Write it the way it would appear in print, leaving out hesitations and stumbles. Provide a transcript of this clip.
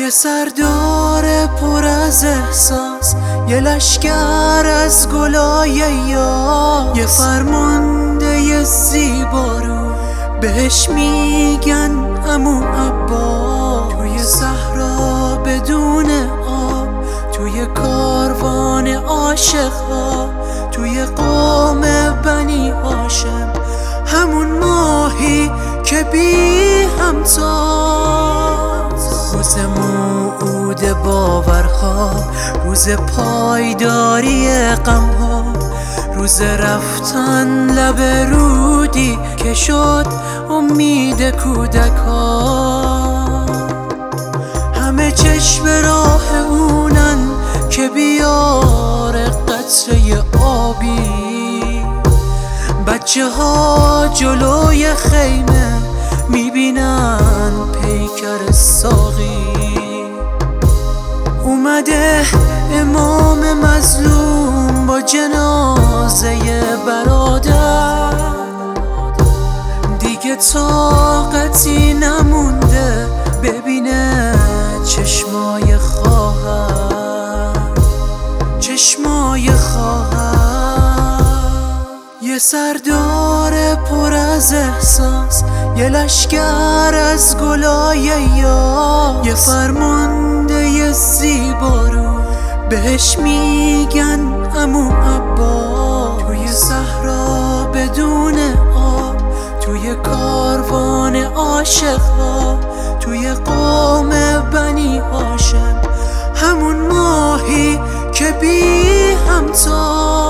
یه سردار پر از احساس، یه لشکر از گلای یاس، یه فرمانده زیبارو بهش میگن عمو عباس. توی صحرا بدون آب، توی کاروان عاشق‌ها، توی قوم بنی هاشم، همون ماهی که بی همتاست. روز موعود باورها، روز پایداری غمها، روز رفتن لب رودی که شد امید کودک ها. همه چشم راه اونن که بیار قطره آبی، بچه ها جلوی خیمه میبینن پیکر ساقی. اومده امام مظلوم با جنازه برادر، دیگه طاقتی نمونده ببینه چشمای خواهر، چشمای خواهر. یه سردار پر از احساس، یه لشکر از گلای یاس، یه فرمانده زیبارو بهش میگن عمو عباس. توی صحرا بدون آب، توی کاروان عاشق‌ها، توی قوم بنی هاشم، همون ماهی که بی همتا.